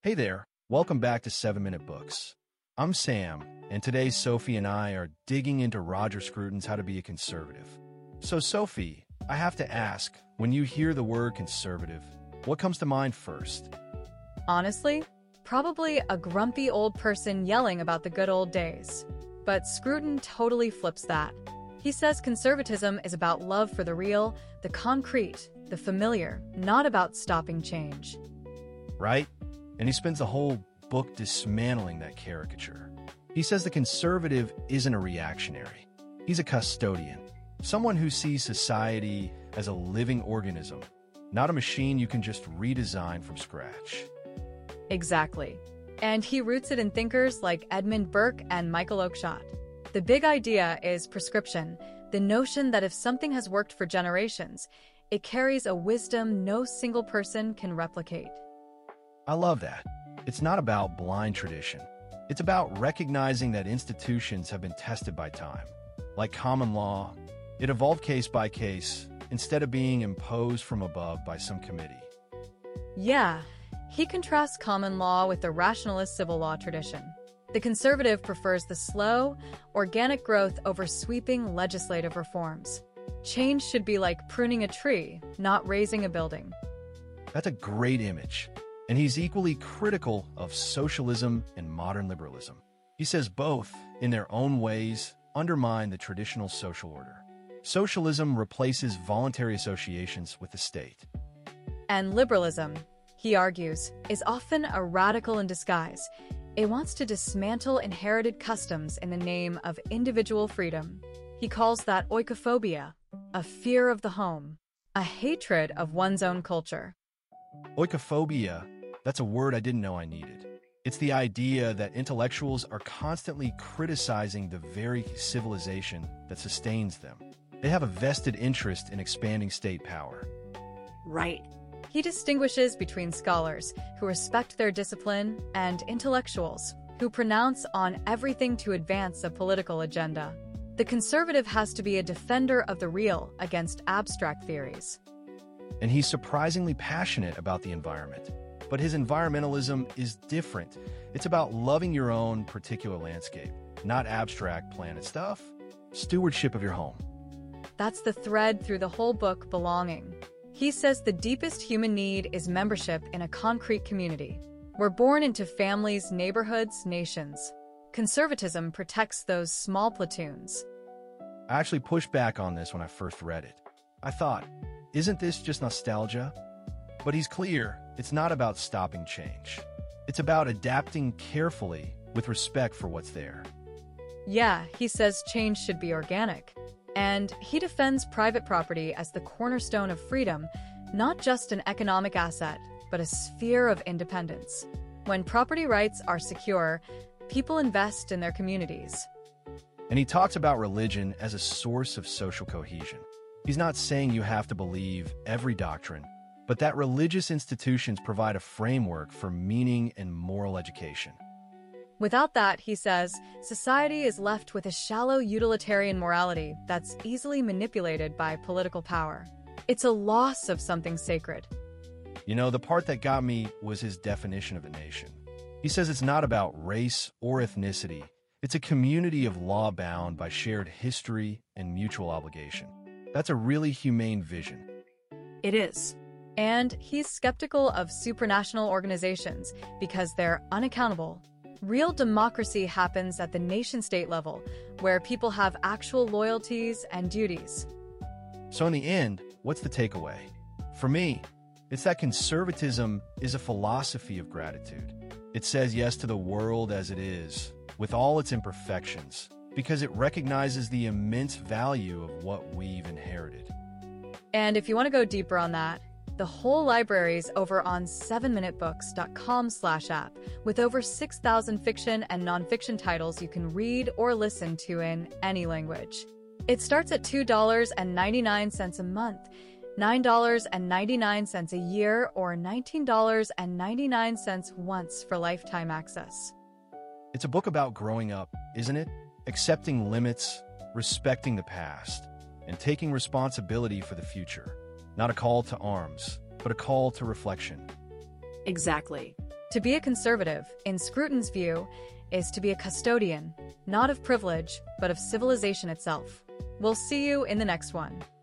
Hey there, welcome back to 7 Minute Books. I'm Sam, and today Sophie and I are digging into Roger Scruton's How to Be a Conservative. So Sophie, I have to ask, when you hear the word conservative, what comes to mind first? Honestly, probably a grumpy old person yelling about the good old days. But Scruton totally flips that. He says conservatism is about love for the real, the concrete, the familiar, not about stopping change. Right? And he spends the whole book dismantling that caricature. He says the conservative isn't a reactionary. He's a custodian, someone who sees society as a living organism, not a machine you can just redesign from scratch. Exactly. And he roots it in thinkers like Edmund Burke and Michael Oakeshott. The big idea is prescription, the notion that if something has worked for generations, it carries a wisdom no single person can replicate. I love that. It's not about blind tradition. It's about recognizing that institutions have been tested by time. Like common law, it evolved case by case instead of being imposed from above by some committee. Yeah, he contrasts common law with the rationalist civil law tradition. The conservative prefers the slow, organic growth over sweeping legislative reforms. Change should be like pruning a tree, not raising a building. That's a great image. And he's equally critical of socialism and modern liberalism. He says both, in their own ways, undermine the traditional social order. Socialism replaces voluntary associations with the state. And liberalism, he argues, is often a radical in disguise. It wants to dismantle inherited customs in the name of individual freedom. He calls that oikophobia, a fear of the home, a hatred of one's own culture. Oikophobia, that's a word I didn't know I needed. It's the idea that intellectuals are constantly criticizing the very civilization that sustains them. They have a vested interest in expanding state power. Right. He distinguishes between scholars who respect their discipline and intellectuals who pronounce on everything to advance a political agenda. The conservative has to be a defender of the real against abstract theories. And he's surprisingly passionate about the environment. But his environmentalism is different. It's about loving your own particular landscape, not abstract planet stuff. Stewardship of your home. That's the thread through the whole book, Belonging. He says the deepest human need is membership in a concrete community. We're born into families, neighborhoods, nations. Conservatism protects those small platoons. I actually pushed back on this when I first read it. I thought, isn't this just nostalgia? But he's clear, it's not about stopping change. It's about adapting carefully with respect for what's there. Yeah, he says change should be organic. And he defends private property as the cornerstone of freedom, not just an economic asset, but a sphere of independence. When property rights are secure, people invest in their communities. And he talks about religion as a source of social cohesion. He's not saying you have to believe every doctrine, but that religious institutions provide a framework for meaning and moral education. Without that, he says, society is left with a shallow utilitarian morality that's easily manipulated by political power. It's a loss of something sacred. You know, the part that got me was his definition of a nation. He says it's not about race or ethnicity. It's a community of law bound by shared history and mutual obligation. That's a really humane vision. It is. And he's skeptical of supranational organizations because they're unaccountable. Real democracy happens at the nation-state level, where people have actual loyalties and duties. So in the end, what's the takeaway? For me, it's that conservatism is a philosophy of gratitude. It says yes to the world as it is, with all its imperfections, because it recognizes the immense value of what we've inherited. And if you want to go deeper on that, the whole library's over on 7minutebooks.com/app with over 6,000 fiction and nonfiction titles you can read or listen to in any language. It starts at $2.99 a month, $9.99 a year, or $19.99 once for lifetime access. It's a book about growing up, isn't it? Accepting limits, respecting the past, and taking responsibility for the future. Not a call to arms, but a call to reflection. Exactly. To be a conservative, in Scruton's view, is to be a custodian, not of privilege, but of civilization itself. We'll see you in the next one.